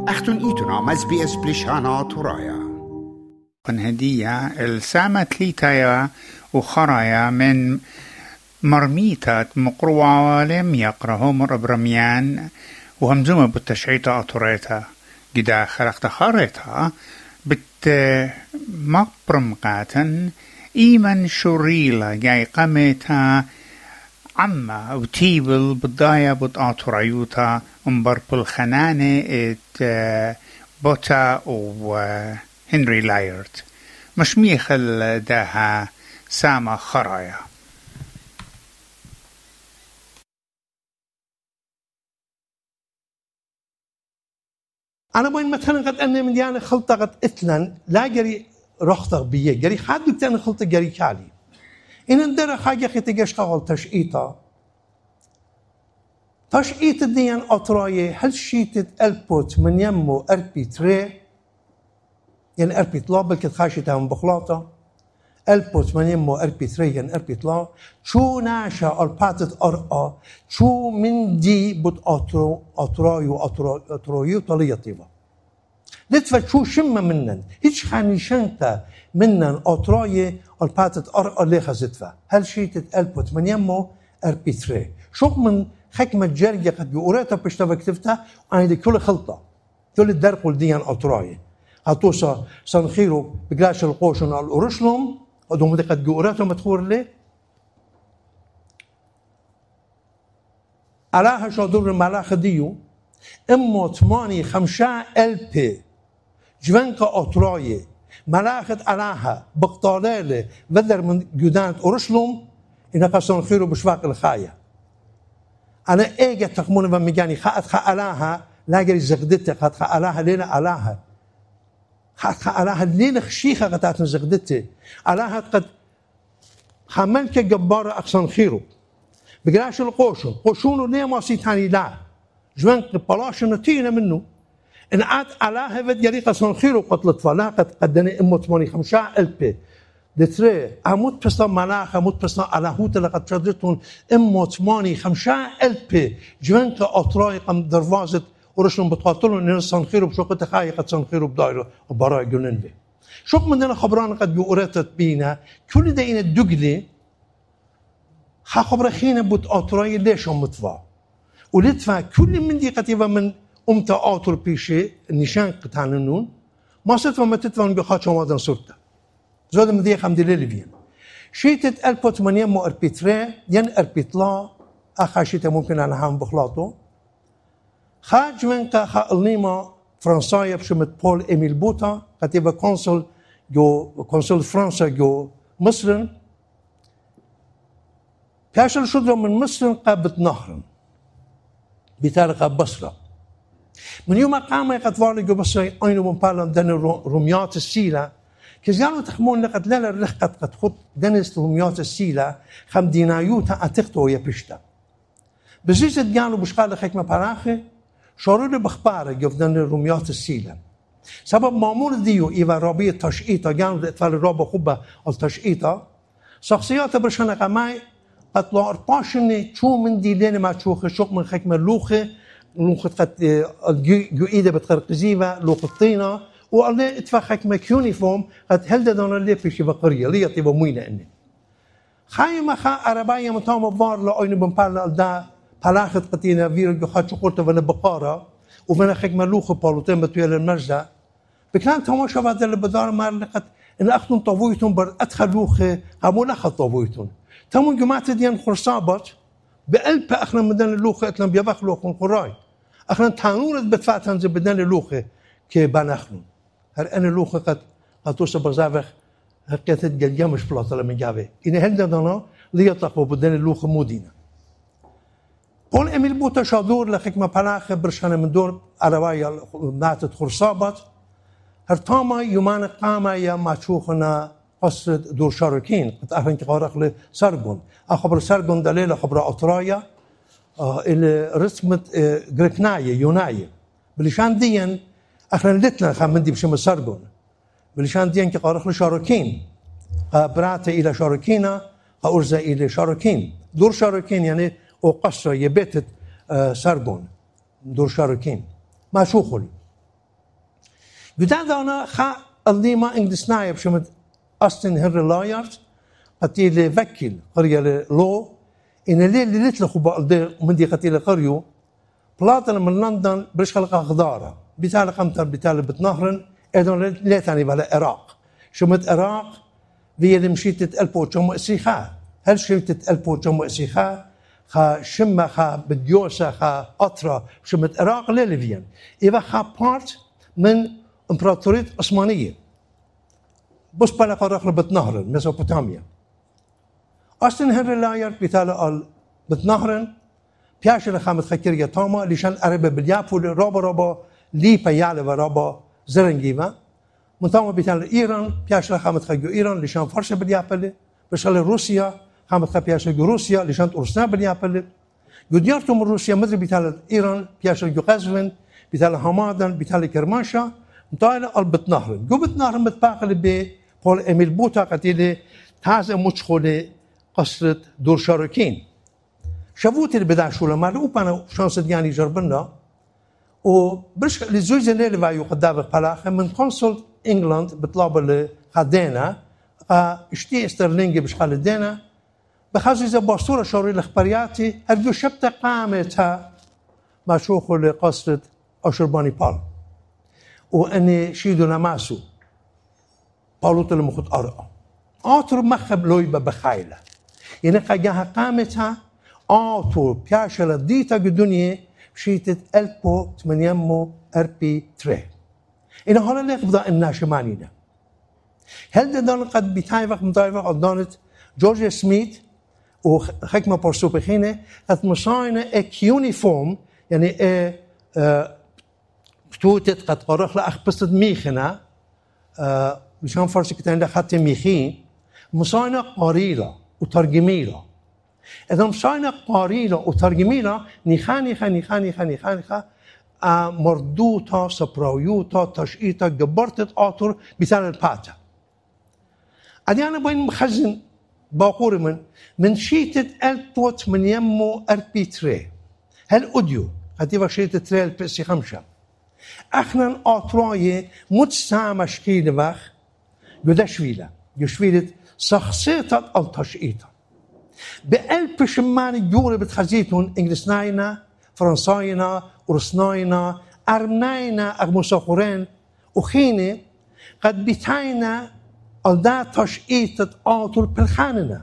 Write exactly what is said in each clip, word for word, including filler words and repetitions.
أختن إيتنا مز بي إس بلشانا ترايا كن هدية السامت ليتايا وخرايا من مرميتات مقروعة لم يقرأه مر برميان وهمزومة بالتشعيطة أطريتا قدا خلقت خاريتا بت مقرمقاتا إيمن شوريلا جاي قميتا عما وتيبل بالضايا بطاطريوتا انبر بالخنانة ات بوتا وهنري لايرت مش ميخل داها ساما خرايا. أنا بين مثلاً قد أنا من ديانة خلطة قد إثنان لا جري رخطة بيه جري حد بتاعنا خلطة جري كالي إن ندرى حاجة خيتجاش قال تشقيطة تشقيط الديان أطراية هل شيتت البوت من يمو أربي تري يعني أربي طلا بل كت خاشتها من بخلاطة البوت من يمو أربي تري يعني أربي طلا شو ناشا الباتت أرقى شو من دي بت أطرو أطرايو أطرايو أطرايو طلية طيبة لتفت شو شمة منن هيش خانيشنتا منن أطراية الباتت أرقى اللي خزتفا هل شيتت البوت من يمو أربي تري شو من حكمة جارية قد بقوراتها بشتفا كتفتها وأنا دي كل خلطة كل الدرق والديان أطراية هاتوسا سنخيرو بقلاش القوشن الأورشلم ودوم دي قد بقوراتها مدخور ليه علاها شادور الملاخ ديو امو تماني خمشا البي جوانكا أطراية ملاخت علاها بقطالالة بدر من جدانت أورشلم إنها سنخيرو بشواق الخاية أنا إيجا تقمون بمجاني خاءت خاءلاها لا جري زغدتها خاءت خاءلاها ليلة علاها خاءت خاءلاها ليلة خشيخة قطعت زغدتها علاها قد خملك جبارة أقصان خيرو بقلاش القوشن قوشونو ليه ما سيتاني لا جوان قبلاش نتينا منه إن عاد علاها بد جري قصان خيرو قتلت فلا قد قدني إمو تماني خمشا ألبي دتري أموت بسنا ملاخ أموت بسنا على هوت لقد شدتون إمو تماني خمشا ألبي جوان كأطراي قم دروازة ورشلون بتقاتلون إن صنخيرو بشوق تخاي قد صنخيرو بدايرو وبراء جنن به شوق من دنا خبران قد بيورتت بينا كل ده إن الدجلي خا خبر خينا بوت أطراي ليش هم متفا ولتفا كل من دي قتيبة من أمتا أطر بيشي النشان قتاننون ما صرت ما تتفا نبخات شو مادن صرته زود مدية خم دليل بين شيتت البوت من يمو أربيتري ين أربيتلا أخا شيتا ممكن أنا هم بخلاطه خارج من كا النيمة فرنسايا بشمت بول إميل بوتا كتيبة كونسول جو كونسول فرنسا جو مصر كاشل شدرا من مصر قابت نهرا بتارقة بصرة من يوم قام يقتوالي جو بصرة أينو من بالان دن روميات السيلة كزيانو تخمون لقد لا الرخقت قد خد دنس روميات السيلة خم دينايوتا أتقتو يبشتا بزيزة ديانو بشقال حكمة براخي شارول بخباره جفدن روميات السيلة سبب مامور ديو إيوا رابية تشقيطة جانو دقتفال رابا خوبة التشقيطة شخصيات برشانة قماي قد لا أرباشني شو من دي لين ما تشوخ شوق من حكمة لوخة لوخة قد جو إيدة بتخرقزيوة لوخة طينة والله اتفاقك مكيونيفورم قد هل دانا اللي في شي بقرية ليه طيبا موينة إني خايمة خا عربية مطامة بار لأينو بمبالا دا بلاخت قتينا فيرو جو خاتشو قلت فانا بقارة وفانا خيك ملوخة بالوتين بطويل المرجع بكلام تماشا بعد اللي بدار مار لقد إن أختن طويتون بر أدخل لوخة همو لخط طويتون تمون جماعة ديان خرصابت بقلب أخنا مدن اللوخة أتلم بيبخ لوخون قراي أخنا تانورت بتفاتن زي بدن اللوخة كي بانخنون هر أنا اللوخة قد قد توصل برزافخ هكذا تجل يمش بلاطة لمن جابه إن هلنا دانا ليطلقوا بدن اللوخة مودينا بول إميل بوتا شادور لحكمة بلاخة برشانة من دور عربية ناتت خرصابت هر تاما يومان قاما يا ماتشوخنا قصر دور شاركين قد أفن كقارق لسرقون أخبر سرقون دليل خبر أطرايا آه اللي رسمت آه غريكناية يوناية بلشان ديان أخنا لتنا خامندي بشم سرقون بلشان ديان كقارق لشاركين براتة إلى شاركينا أرزة إلى شاركين دور شاركين يعني وقصر يبيتت آه سرقون دور شاركين ما شوخل بدان دانا خا النيما انجلس نايب شمت أستن هنري لايرت قتيل وكيل قرية لو إن اللي اللي لتلخوا بقدر من دي قتيل قريو بلاطن من لندن برش خلقها خضارة بتالي قمتر بتالي بتنهرن إذن لا تاني بلا عراق شمت عراق في اللي مشيت تتقلبو تشمو إسيخا هل شمت تتقلبو تشمو إسيخا خا شمة خا بديوسة خا قطرة شمت عراق ليلفيان إذا خا بارت من إمبراطورية عثمانية بس بلا قرق بتنهرن ميسوبوتاميا أصلاً هنري لاير بتالي قال بتنهرن بياشل خامت خكرية تاما لشان عربة باليابو رابا رابا ليبا يعلى ورابا زرنجيما من تاما بتالي إيران بياشل خامت خكيو إيران لشان فرشة باليابل بشال روسيا خامت خا بياشل روسيا لشان أرسنا باليابل يديارتو من روسيا مدري بتالي إيران بياشل غزوين بتالي حمادن بتالي كرمانشا متايلة قال بتنهرن جو بتنهرن متباقل بي بول إميل بوتا قتيلي تازه مجخولي قصرة دور شاركين شافوت اللي بدأ شو لما لقوا شانس دياني جربنا وبرش لزوج اللي اللي قدام القلاقة من قنصل إنجلند بطلب اللي خدينا اشتي استرلينجي بش خالدينا بخازي إذا بصورة شوري الإخبارياتي هرجو شبتة قامتها ما شوخوا لقصرة أشرباني بال وأني شيدو نماسو بالوت اللي مخد أرقى آتر مخب لويبا بخايلة يعني قاقاها قامتها آتر بياشلة ديتا قدونية بشيتت ألبو تمنيمو أربي تري إنه هلا اللي يقبضا الناشمانينا هل ده دانت قد بيتايفق متايفق قدانت جورج سميث وحكمة برسو بخينة قد مصاينة اك يونيفورم يعني اه اه بتوتت قد قرخ لأخ بستد ميخنا اه مشان فرسي كتان لخط ميخين مصاينة قاريلة وترجميلة إذا مصاينة قاريلة وترجميلة نيخا نيخا نيخا نيخا نيخا نيخا مردوطة سبراويوطة تشقيطة جبرتت آطر بثال الباتا أدي أنا بين مخزن باقور من من شيتت ألبوت من يمو أربي تري هل أوديو هتبقى شيتت تري البسي خمسة أخنا آطراي متسامة شكيل بخ يدشويلة يشويلت شخصيتت التشقيطة بقلب شماني جوري بتخزيتون إنجلسناينا فرنساينا ورسناينا أرمناينا أغمساخورين وخيني قد بيتاينا الدا تشقيطة آطر بالخاننا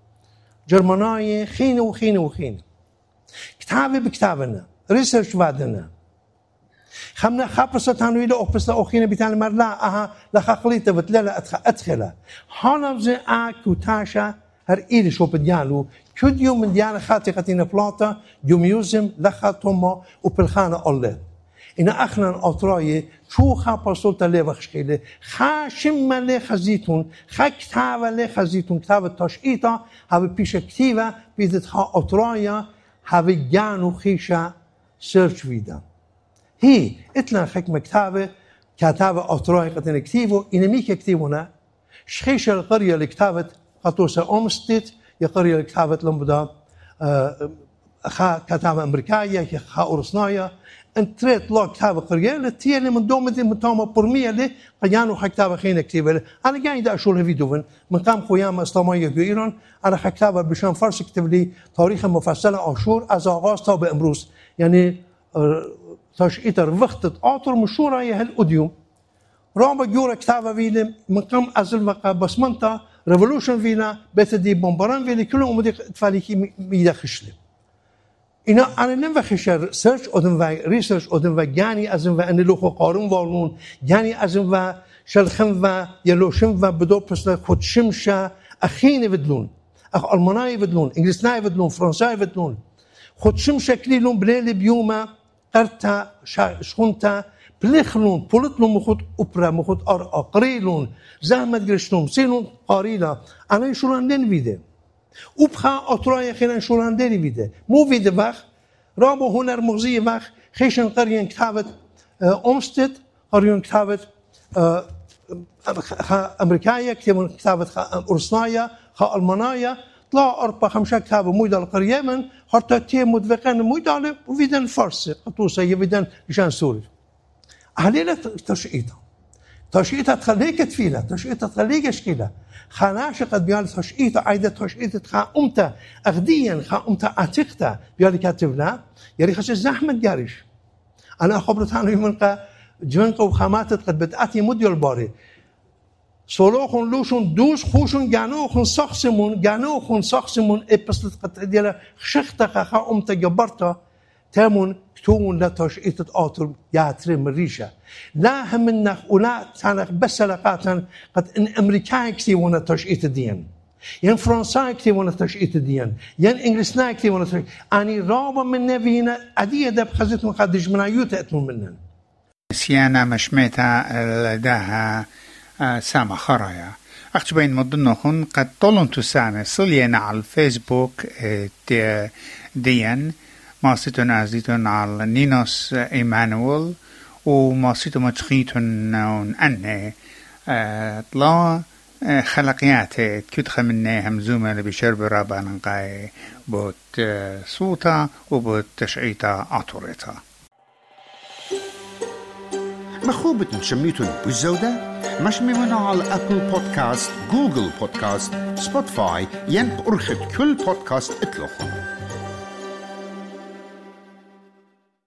جرماناي خيني وخيني وخيني كتابي بكتابنا ريسيرش بعدنا خمنا خابسة تنويلة أوبسة أخينا بيتاني مرلا أها لخاقليته بتلالا أدخلها هانوزي آكو تاشا هر إيدي شو بديالو كد يوم من ديانا خاتي قتين بلاطة يوم يوزم لخا توما وبالخانة الله إن أخنا أطراي شو خا بسولتا لي وخشكيلي خا شمّا لي خزيتون خا كتابة لي خزيتون كتابة تشقيطة هاوي بيشا كتيبة بيدت خا أطرايا هاوي جانو خيشا سيرش فيدا هي اتنا حكمة كتابة كتابة أطراي قتين كتيبو إن ميكا كتيبونا شخيشة القرية لكتابة قطوسة أمستيت يا قرية لكتابة لمبدا خا كتابة أمريكية خا أورسنايا انتريت لا كتابة قرية لتي اللي من دومتي متامة برمية اللي قيانو حا كتابة خينة كتيبة أنا قاعد أشول هفيدوفن من قام قيام إسلامية في إيران أنا حا كتابة بشان فارس كتب لي تاريخ مفصلة أشور از آغاز تا بأمروز يعني تشقيتر وقت آطر مشهورة هي هالأوديوم رابع جورة كتابة فيلم من قام أزل وقا بسمنتا ريفولوشن فينا بتدي بومباران فيلي كلهم مدي تفاليكي ميدخشلي اینا أنا نمی‌خشر سرچ آدم و ریسرچ آدم و یعنی از این و انلوخو قارون والون یعنی از این و شلخم و یلوشم و بدو پسلا خودشمشه أخيني بدلون أخ ألماني بدلون إنجليزي بدلون فرنسي بدلون خودشم شكلي لون بليل بيوما قرتا شخونتا بلخلون بولتلون مخود أوبرا مخود أر أقريلون زحمت گرشتون سيلون قاريلا أنا يشولان دين ويده وبخا أطراي خيران شولان دين ويده مو ويده بخ رابو هنر مغزي بخ خيشن قريان كتابت أمستد قريان كتابت أمريكايا كتابون كتابت أورسنايا خا ألمانيا طلع أربعة خمسة كتابة مويدا القرية من حتى تيم مدفقين مويدا وفيدن فارسي قطوسة يفيدن لشان سوري أهلينا تشقيطا تشئيتها تخليك تفيلة تشئيتها تخليك شكيلة خناش قد بيال تشئيتها عيدة تشئيتها خا أمتا أغديا خا أمتا أتقتا بيال كاتبنا يري خش الزحمة جاريش أنا خبرت عنه يمنقى جنقة وخامات قد بدأتي مديو الباري سولوخون لوشون دوش خوشون جانوخون سخسمون جانوخون سخسمون إبسط قد ديال خشختها خا أمتا جبرتا تامون كتون لا تشئيت آتر ياتري مريشة لا هم النخ ولا تانخ بس لقاتن قد إن أمريكا كتيونا تشئيت الدين ين فرنسا كتيونا تشئيت الدين ين إنجلسنا كتيونا تشئيت أني رابا من نبينا أدية دب خزيتهم قد جمنا يوتأتون منن سيانا مشميتا لداها سامة خرايا أخش بين مدنخن قد طولن تسامة صلينا على الفيسبوك ديان ما سيتون عزيتون على نينوس إيمانويل وما سيتون متخيتون أنه طلا خلقيات كتخة منه همزومة اللي بشرب رابان قاي بوت صوتا وبوت تشعيتا عطورتا مخوبة نشميتون بالزودة مش ممنوع على أبل بودكاست جوجل بودكاست سبوتفاي ين أرخد كل بودكاست اطلقهم